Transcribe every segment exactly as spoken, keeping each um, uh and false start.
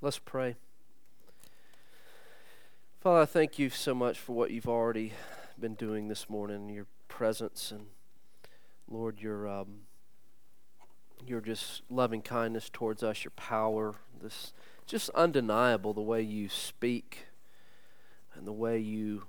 Let's pray. Father, I thank you so much for what you've already been doing this morning, your presence, and Lord, your um, your just loving kindness towards us, your power, this just undeniable, the way you speak and the way you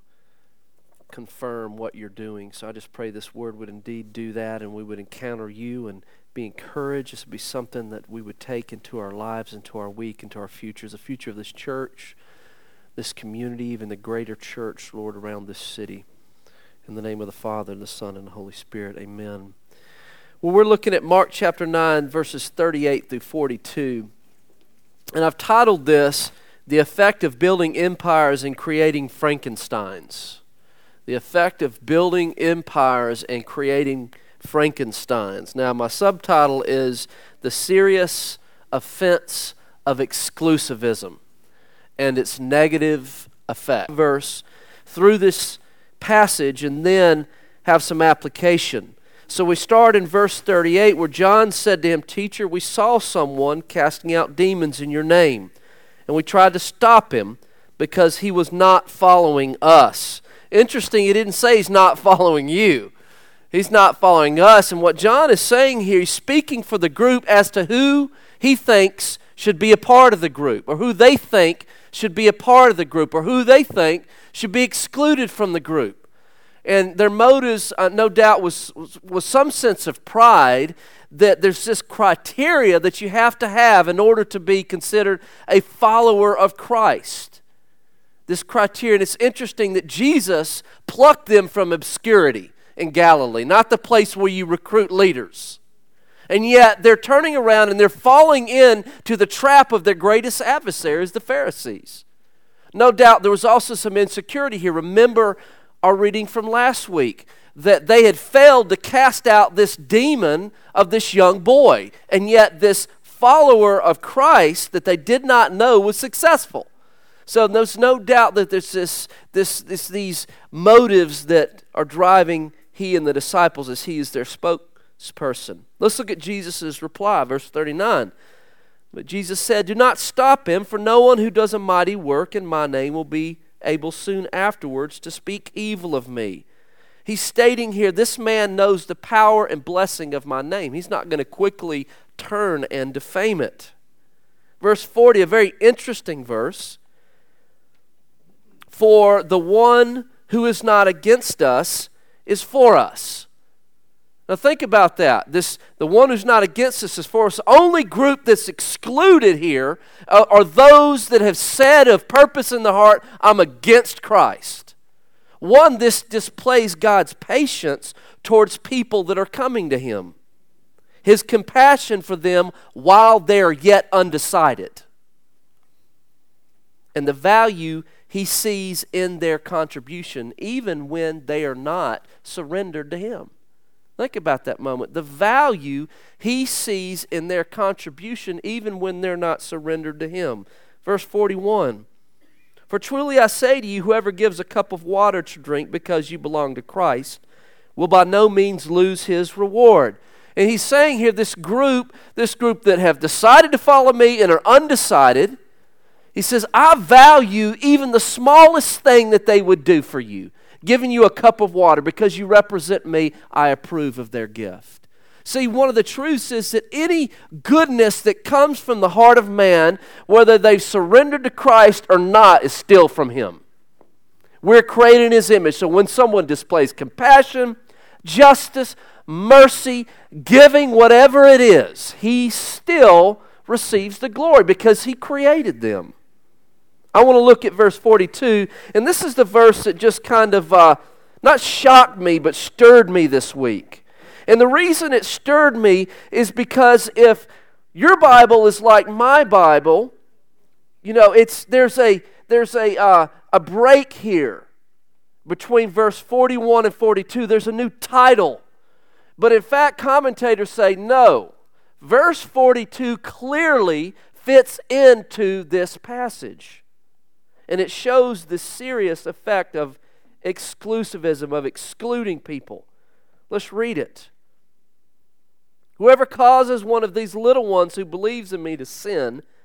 confirm what you're doing. So I just pray this word would indeed do that, and we would encounter you and be encouraged. This would be something that we would take into our lives, into our week, into our futures, the future of this church, this community, even the greater church, Lord, around this city. In the name of the Father, and the Son, and the Holy Spirit, amen. Well, we're looking at Mark chapter nine, verses thirty-eight through forty-two. And I've titled this, The Effect of Building Empires and Creating Frankensteins. The effect of building empires and creating Frankensteins. Now, my subtitle is The Serious Offense of Exclusivism and Its Negative Effect. Verse through this passage and then have some application. So we start in verse thirty-eight where John said to him, "Teacher, we saw someone casting out demons in your name, and we tried to stop him because he was not following us." Interesting, he didn't say he's not following you. He's not following us. And what John is saying here, he's speaking for the group as to who he thinks should be a part of the group, or who they think should be a part of the group, or who they think should be excluded from the group. And their motives, uh, no doubt, was, was, was some sense of pride that there's this criteria that you have to have in order to be considered a follower of Christ. This criteria, and it's interesting that Jesus plucked them from obscurity in Galilee, not the place where you recruit leaders. And yet they're turning around and they're falling into the trap of their greatest adversaries, the Pharisees. No doubt there was also some insecurity here. Remember our reading from last week, that they had failed to cast out this demon of this young boy, and yet this follower of Christ that they did not know was successful. So there's no doubt that there's this, this, this, these motives that are driving he and the disciples as he is their spokesperson. Let's look at Jesus' reply, verse thirty-nine. But Jesus said, "Do not stop him, for no one who does a mighty work in my name will be able soon afterwards to speak evil of me." He's stating here, this man knows the power and blessing of my name. He's not going to quickly turn and defame it. Verse forty, a very interesting verse. "For the one who is not against us is for us." Now think about that. This, the one who's not against us is for us. The only group that's excluded here uh, are those that have said of purpose in the heart, "I'm against Christ." One, this displays God's patience towards people that are coming to Him. His compassion for them while they're yet undecided. And the value He sees in their contribution, even when they are not surrendered to Him. Think about that moment. The value He sees in their contribution, even when they're not surrendered to Him. Verse forty-one, "For truly I say to you, whoever gives a cup of water to drink because you belong to Christ will by no means lose his reward." And He's saying here, this group, this group that have decided to follow me and are undecided, He says, I value even the smallest thing that they would do for you, giving you a cup of water because you represent me. I approve of their gift. See, one of the truths is that any goodness that comes from the heart of man, whether they've surrendered to Christ or not, is still from Him. We're created in His image. So when someone displays compassion, justice, mercy, giving, whatever it is, He still receives the glory because He created them. I want to look at verse forty-two, and this is the verse that just kind of, uh, not shocked me, but stirred me this week. And the reason it stirred me is because if your Bible is like my Bible, you know, it's there's a there's a uh, a break here between verse forty-one and forty-two. There's a new title, but in fact, commentators say no. Verse forty-two clearly fits into this passage. And it shows the serious effect of exclusivism, of excluding people. Let's read it. "Whoever causes one of these little ones who believes in me to sin,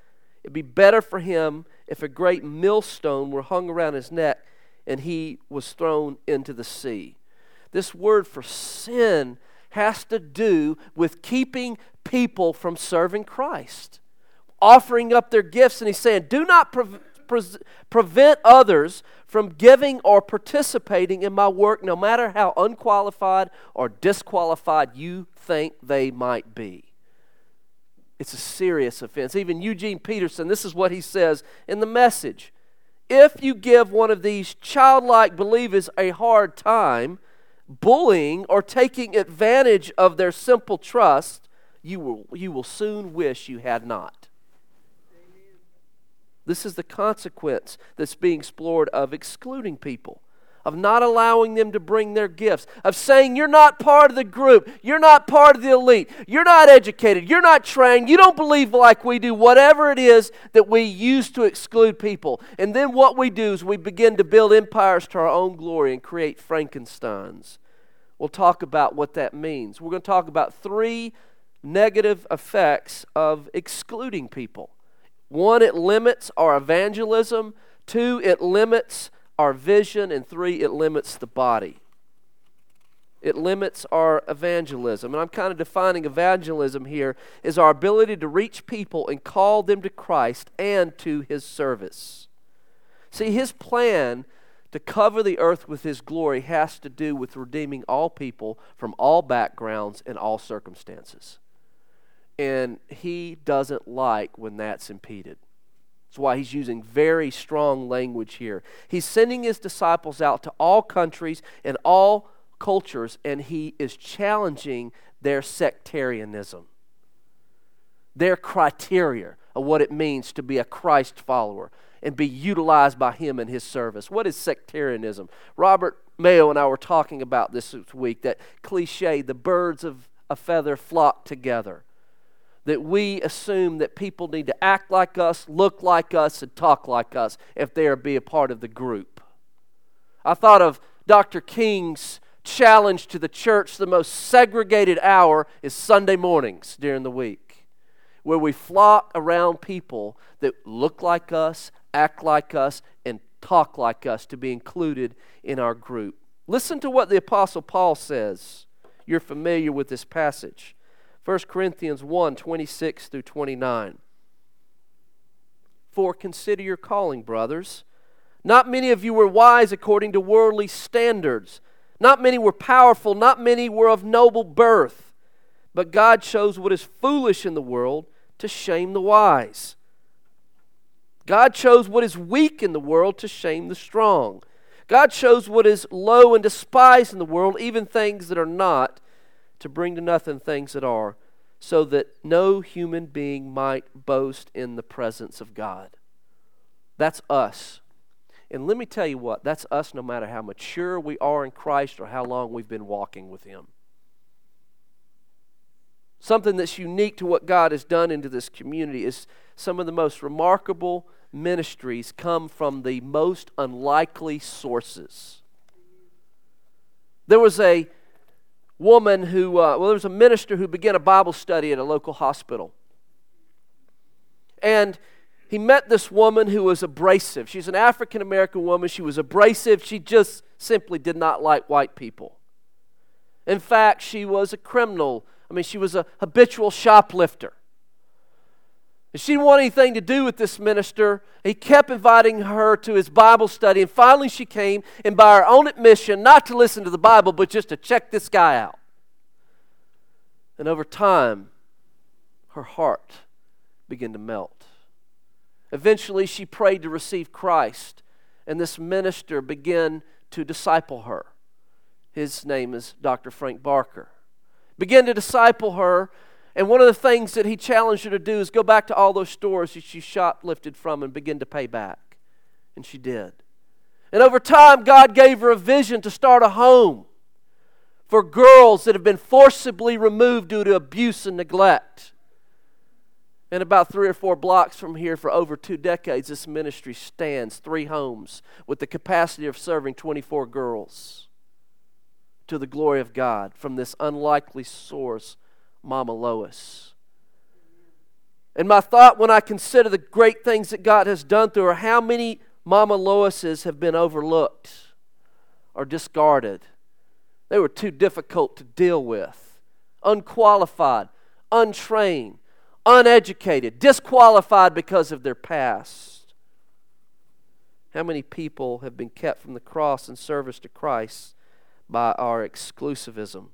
it'd be better for him if a great millstone were hung around his neck and he was thrown into the sea. This word for sin has to do with keeping people from serving Christ, offering up their gifts. And he's saying, do not pre- pre- prevent others from giving or participating in my work, no matter how unqualified or disqualified you think they might be. It's a serious offense. Even Eugene Peterson, this is what he says in the Message. If you give one of these childlike believers a hard time, bullying or taking advantage of their simple trust, you will, you will soon wish you had not. Amen. This is the consequence that's being explored of excluding people, of not allowing them to bring their gifts, of saying you're not part of the group, you're not part of the elite, you're not educated, you're not trained, you don't believe like we do, whatever it is that we use to exclude people. And then what we do is we begin to build empires to our own glory and create Frankensteins. We'll talk about what that means. We're going to talk about three negative effects of excluding people. One, it limits our evangelism. Two, it limits our vision. And three, it limits the body. It limits our evangelism. And I'm kind of defining evangelism here as our ability to reach people and call them to Christ and to His service. See, His plan to cover the earth with His glory has to do with redeeming all people from all backgrounds and all circumstances. And He doesn't like when that's impeded. That's why He's using very strong language here. He's sending His disciples out to all countries and all cultures, and He is challenging their sectarianism, their criteria of what it means to be a Christ follower and be utilized by Him in His service. What is sectarianism? Robert Mayo and I were talking about this week, that cliche, the birds of a feather flock together. That we assume that people need to act like us, look like us, and talk like us if they are to be a part of the group. I thought of Doctor King's challenge to the church. The most segregated hour is Sunday mornings during the week, where we flock around people that look like us, act like us, and talk like us to be included in our group. Listen to what the Apostle Paul says. You're familiar with this passage. First Corinthians one, twenty-six through twenty-nine. For consider your calling, brothers. Not many of you were wise according to worldly standards. Not many were powerful. Not many were of noble birth. But God chose what is foolish in the world to shame the wise. God chose what is weak in the world to shame the strong. God chose what is low and despised in the world, even things that are not, to bring to nothing things that are, so that no human being might boast in the presence of God. That's us. And let me tell you what, that's us no matter how mature we are in Christ or how long we've been walking with Him. Something that's unique to what God has done into this community is some of the most remarkable ministries come from the most unlikely sources. There was a woman who, uh, well, there was a minister who began a Bible study at a local hospital. And he met this woman who was abrasive. She's an African-American woman. She was abrasive. She just simply did not like white people. In fact, she was a criminal. I mean, she was a habitual shoplifter. And she didn't want anything to do with this minister. He kept inviting her to his Bible study, and finally she came, and by her own admission, not to listen to the Bible, but just to check this guy out. And over time, her heart began to melt. Eventually, she prayed to receive Christ, and this minister began to disciple her. His name is Doctor Frank Barker. Began to disciple her. And one of the things that he challenged her to do is go back to all those stores that she shoplifted from and begin to pay back. And she did. And over time, God gave her a vision to start a home for girls that have been forcibly removed due to abuse and neglect. And about three or four blocks from here, for over two decades, this ministry stands, three homes, with the capacity of serving twenty-four girls, to the glory of God, from this unlikely source, Mama Lois. And my thought when I consider the great things that God has done through her, how many Mama Loises have been overlooked or discarded. They were too difficult to deal with, unqualified, untrained, uneducated, disqualified because of their past. How many people have been kept from the cross and service to Christ by our exclusivism?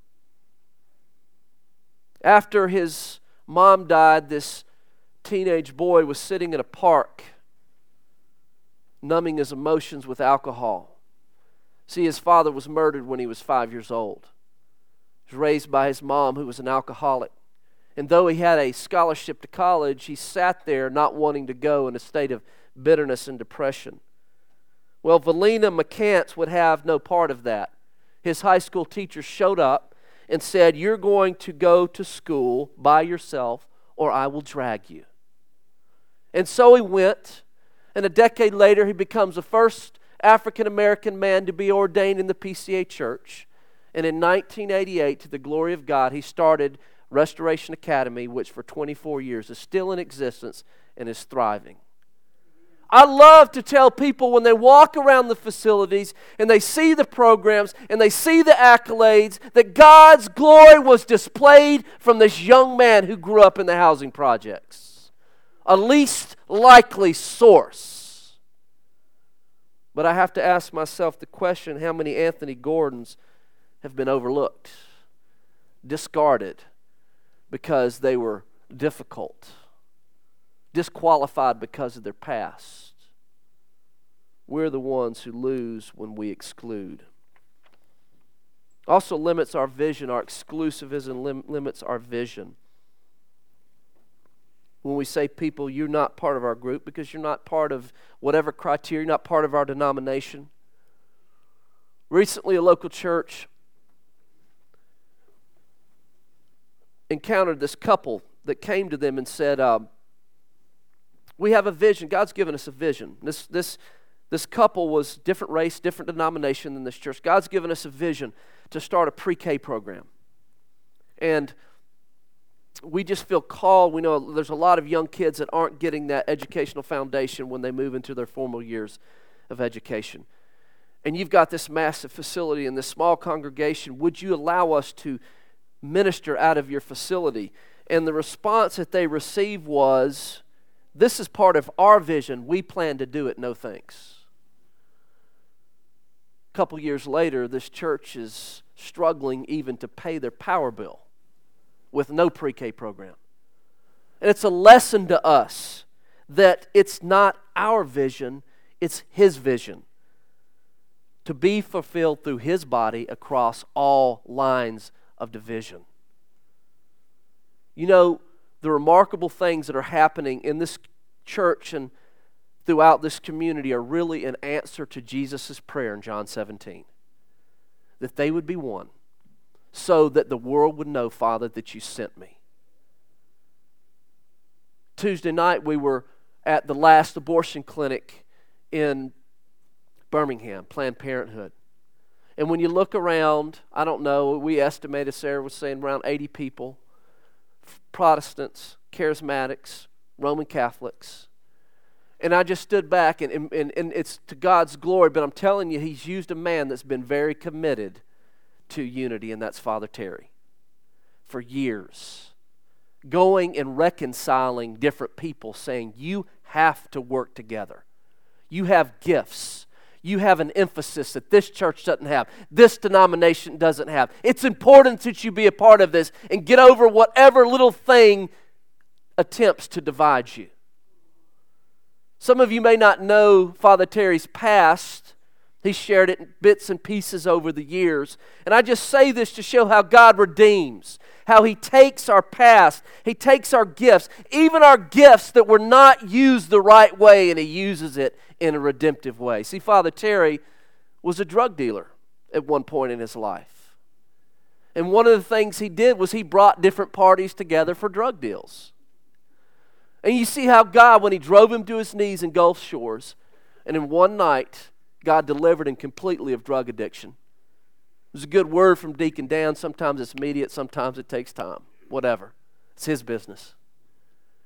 After his mom died, this teenage boy was sitting in a park, numbing his emotions with alcohol. See, his father was murdered when he was five years old. He was raised by his mom, who was an alcoholic. And though he had a scholarship to college, he sat there not wanting to go in a state of bitterness and depression. Well, Valina McCants would have no part of that. His high school teacher showed up and said, "You're going to go to school by yourself or I will drag you." And so he went, and a decade later he becomes the first African-American man to be ordained in the P C A Church. And in nineteen eighty-eight, to the glory of God, he started Restoration Academy, which for twenty-four years is still in existence and is thriving. I love to tell people when they walk around the facilities and they see the programs and they see the accolades that God's glory was displayed from this young man who grew up in the housing projects. A least likely source. But I have to ask myself the question, how many Anthony Gordons have been overlooked, discarded, because they were difficult, disqualified because of their past? We're the ones who lose when we exclude. Also limits our vision. Our exclusivism lim- limits our vision. When we say, people, you're not part of our group because you're not part of whatever criteria, you're not part of our denomination. Recently, a local church encountered this couple that came to them and said, um, we have a vision. God's given us a vision. This, this, this couple was different race, different denomination than this church. God's given us a vision to start a pre-K program. And we just feel called. We know there's a lot of young kids that aren't getting that educational foundation when they move into their formal years of education. And you've got this massive facility and this small congregation. Would you allow us to minister out of your facility? And the response that they received was, this is part of our vision. We plan to do it. No thanks. A couple years later, this church is struggling even to pay their power bill with no pre-K program. And it's a lesson to us that it's not our vision, it's His vision to be fulfilled through His body across all lines of division. You know, the remarkable things that are happening in this church and throughout this community are really an answer to Jesus' prayer in John seventeen. That they would be one, so that the world would know, Father, that you sent me. Tuesday night we were at the last abortion clinic in Birmingham, Planned Parenthood. And when you look around, I don't know, we estimated, Sarah was saying, around eighty people. Protestants, Charismatics, Roman Catholics. And I just stood back, and, and, and it's to God's glory, but I'm telling you, He's used a man that's been very committed to unity, and that's Father Terry. For years. Going and reconciling different people, saying, you have to work together. You have gifts. You have an emphasis that this church doesn't have. This denomination doesn't have. It's important that you be a part of this and get over whatever little thing attempts to divide you. Some of you may not know Father Terry's past. He shared it in bits and pieces over the years. And I just say this to show how God redeems, how He takes our past, He takes our gifts, even our gifts that were not used the right way, and He uses it in a redemptive way. See, Father Terry was a drug dealer at one point in his life. And one of the things he did was he brought different parties together for drug deals. And you see how God, when He drove him to his knees in Gulf Shores, and in one night, God delivered him completely of drug addiction. It was a good word from Deacon Dan. Sometimes it's immediate, sometimes it takes time. Whatever. It's his business.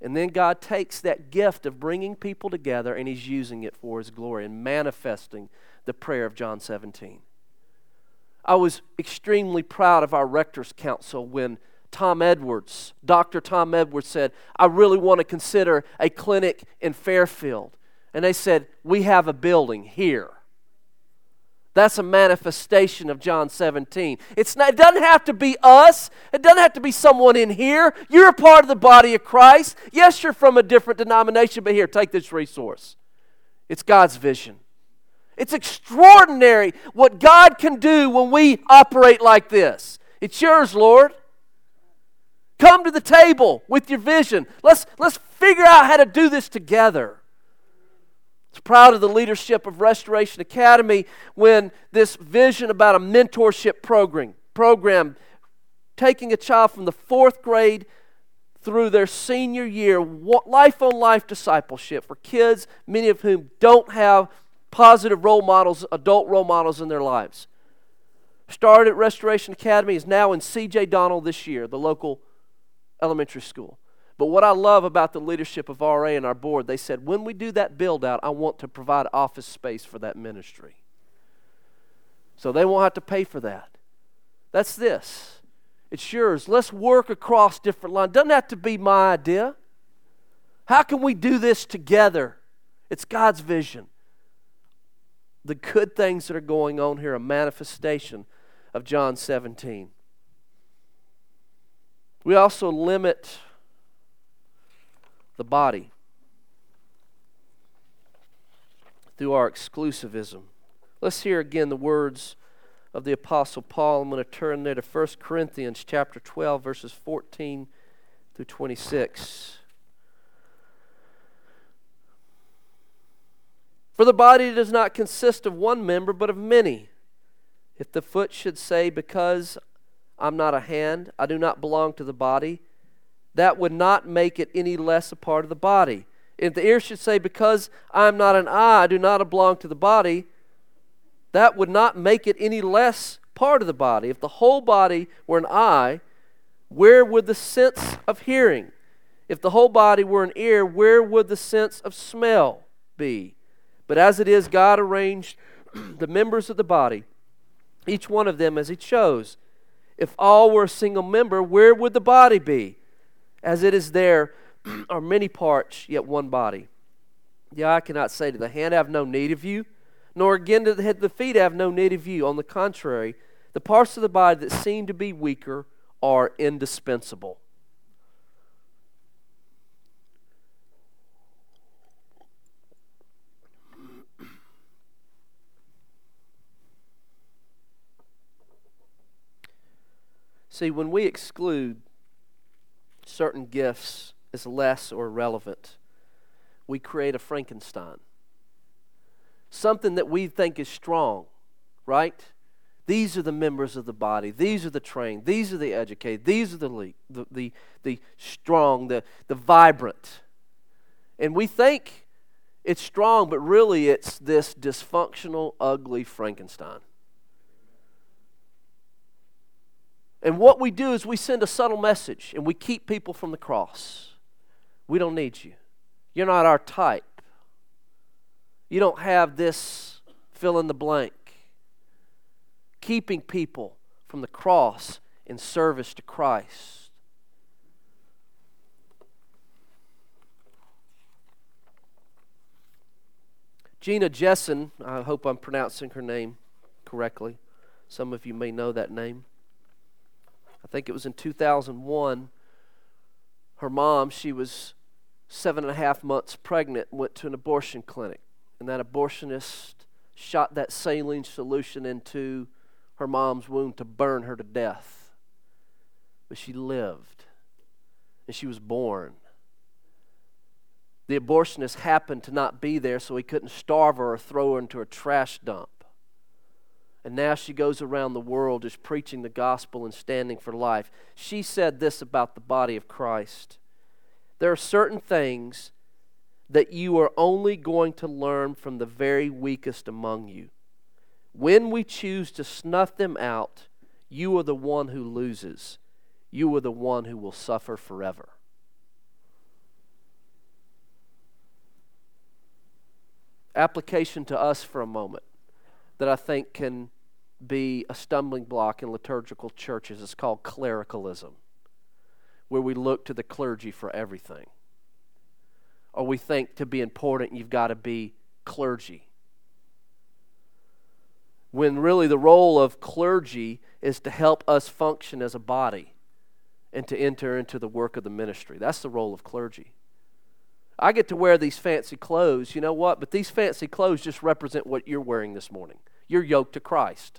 And then God takes that gift of bringing people together and He's using it for His glory and manifesting the prayer of John seventeen. I was extremely proud of our Rector's Council when Tom Edwards, Doctor Tom Edwards said, I really want to consider a clinic in Fairfield. And they said, we have a building here. That's a manifestation of John seventeen. It's not, it doesn't have to be us. It doesn't have to be someone in here. You're a part of the body of Christ. Yes, you're from a different denomination, but here, take this resource. It's God's vision. It's extraordinary what God can do when we operate like this. It's yours, Lord. Come to the table with your vision. Let's, let's figure out how to do this together. I was proud of the leadership of Restoration Academy when this vision about a mentorship program, program taking a child from the fourth grade through their senior year, life-on-life discipleship for kids, many of whom don't have positive role models, adult role models in their lives. Started at Restoration Academy, is now in C J Donald this year, the local elementary school. But what I love about the leadership of R A and our board, they said, when we do that build out, I want to provide office space for that ministry. So they won't have to pay for that. That's this. It's yours. Let's work across different lines. Doesn't have to be my idea. How can we do this together? It's God's vision. The good things that are going on here, a manifestation of John seventeen. We also limit the body through our exclusivism. Let's hear again the words of the Apostle Paul. I'm going to turn there to First Corinthians chapter twelve, verses fourteen through twenty-six. For the body does not consist of one member, but of many. If the foot should say, because I'm not a hand, I do not belong to the body, that would not make it any less a part of the body. If the ear should say, because I am not an eye, I do not belong to the body, that would not make it any less part of the body. If the whole body were an eye, where would the sense of hearing? If the whole body were an ear, where would the sense of smell be? But as it is, God arranged the members of the body, each one of them as He chose. If all were a single member, where would the body be? As it is, there are many parts, yet one body. The eye cannot say to the hand, I have no need of you, nor again to the head of the feet, I have no need of you. On the contrary, the parts of the body that seem to be weaker are indispensable. See, when we exclude certain gifts as less or irrelevant, we create a Frankenstein. Something that we think is strong, right? These are the members of the body. These are the trained. These are the educated. These are the le- the, the the strong, the the vibrant. And we think it's strong, but really it's this dysfunctional, ugly Frankenstein. And what we do is we send a subtle message and we keep people from the cross. We don't need you. You're not our type. You don't have this fill in the blank. Keeping people from the cross in service to Christ. Gina Jessen, I hope I'm pronouncing her name correctly. Some of you may know that name. I think it was in two thousand one, her mom, she was seven and a half months pregnant, and went to an abortion clinic. And that abortionist shot that saline solution into her mom's womb to burn her to death. But she lived, and she was born. The abortionist happened to not be there, so he couldn't starve her or throw her into a trash dump. And now she goes around the world just preaching the gospel and standing for life. She said this about the body of Christ. There are certain things that you are only going to learn from the very weakest among you. When we choose to snuff them out, you are the one who loses. You are the one who will suffer forever. application to us for a moment that I think can be a stumbling block in liturgical churches. It's called clericalism, where we look to the clergy for everything. Or we think to be important, you've got to be clergy. When really the role of clergy is to help us function as a body and to enter into the work of the ministry. That's the role of clergy. I get to wear these fancy clothes, you know what? But these fancy clothes just represent what you're wearing this morning. You're yoked to Christ.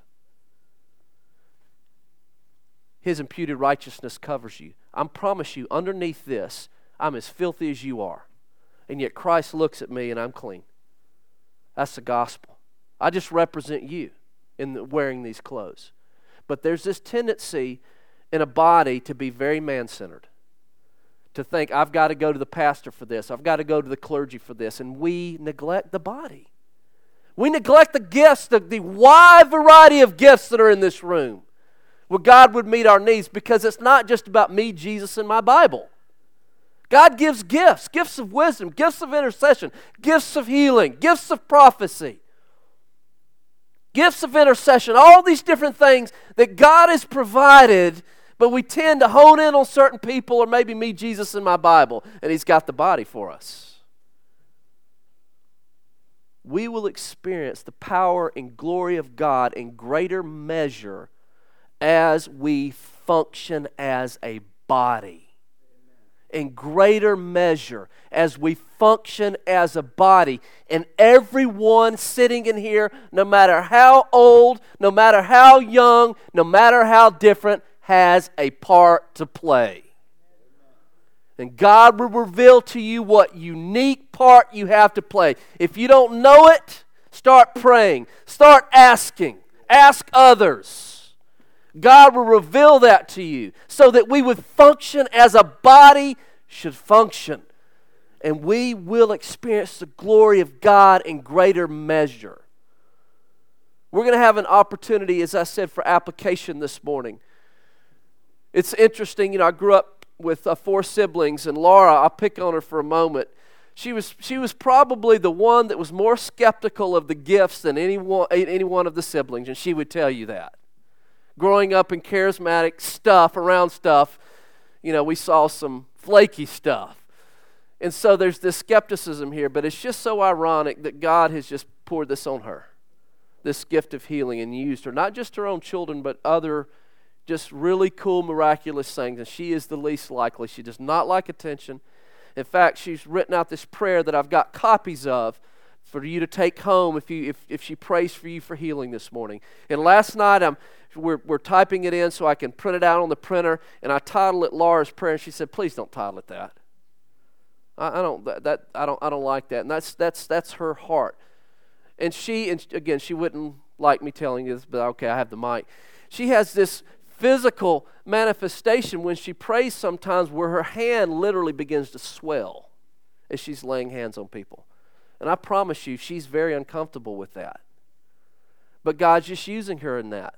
His imputed righteousness covers you. I promise you, underneath this, I'm as filthy as you are. And yet Christ looks at me and I'm clean. That's the gospel. I just represent you in the, wearing these clothes. But there's this tendency in a body to be very man-centered. To think, I've got to go to the pastor for this. I've got to go to the clergy for this. And we neglect the body. We neglect the gifts, the, the wide variety of gifts that are in this room, where God would meet our needs, because it's not just about me, Jesus, and my Bible. God gives gifts, gifts of wisdom, gifts of intercession, gifts of healing, gifts of prophecy, gifts of intercession, all these different things that God has provided, but we tend to hone in on certain people, or maybe me, Jesus, and my Bible, and He's got the body for us. We will experience the power and glory of God in greater measure as we function as a body. In greater measure as we function as a body. And everyone sitting in here, no matter how old, no matter how young, no matter how different, has a part to play. And God will reveal to you what unique part you have to play. If you don't know it, start praying. Start asking. Ask others. God will reveal that to you so that we would function as a body should function. And we will experience the glory of God in greater measure. We're going to have an opportunity, as I said, for application this morning. It's interesting, you know, I grew up with uh, four siblings, and Laura, I'll pick on her for a moment. She was she was probably the one that was more skeptical of the gifts than any one, any one of the siblings, and she would tell you that. Growing up in charismatic stuff, around stuff, you know, we saw some flaky stuff. And so there's this skepticism here, but it's just so ironic that God has just poured this on her, this gift of healing, and used her, not just her own children, but other just really cool, miraculous things. And she is the least likely. She does not like attention. In fact, she's written out this prayer that I've got copies of for you to take home if you if, if she prays for you for healing this morning. And last night, I'm we're, we're typing it in so I can print it out on the printer, and I titled it Laura's Prayer, and she said, please don't title it that. I, I don't that, that I don't I don't like that. And that's that's that's her heart. And she, and again, she wouldn't like me telling you this, but okay, I have the mic. She has this physical manifestation when she prays sometimes where her hand literally begins to swell as she's laying hands on people. And I promise you, she's very uncomfortable with that. But God's just using her in that.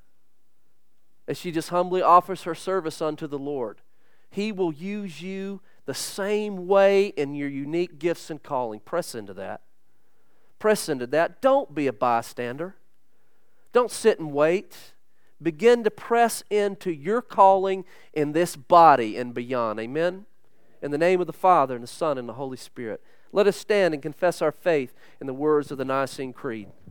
As she just humbly offers her service unto the Lord. He will use you the same way in your unique gifts and calling. Press into that. Press into that. Don't be a bystander. Don't sit and wait. Begin to press into your calling in this body and beyond. Amen? In the name of the Father, and the Son, and the Holy Spirit. Let us stand and confess our faith in the words of the Nicene Creed.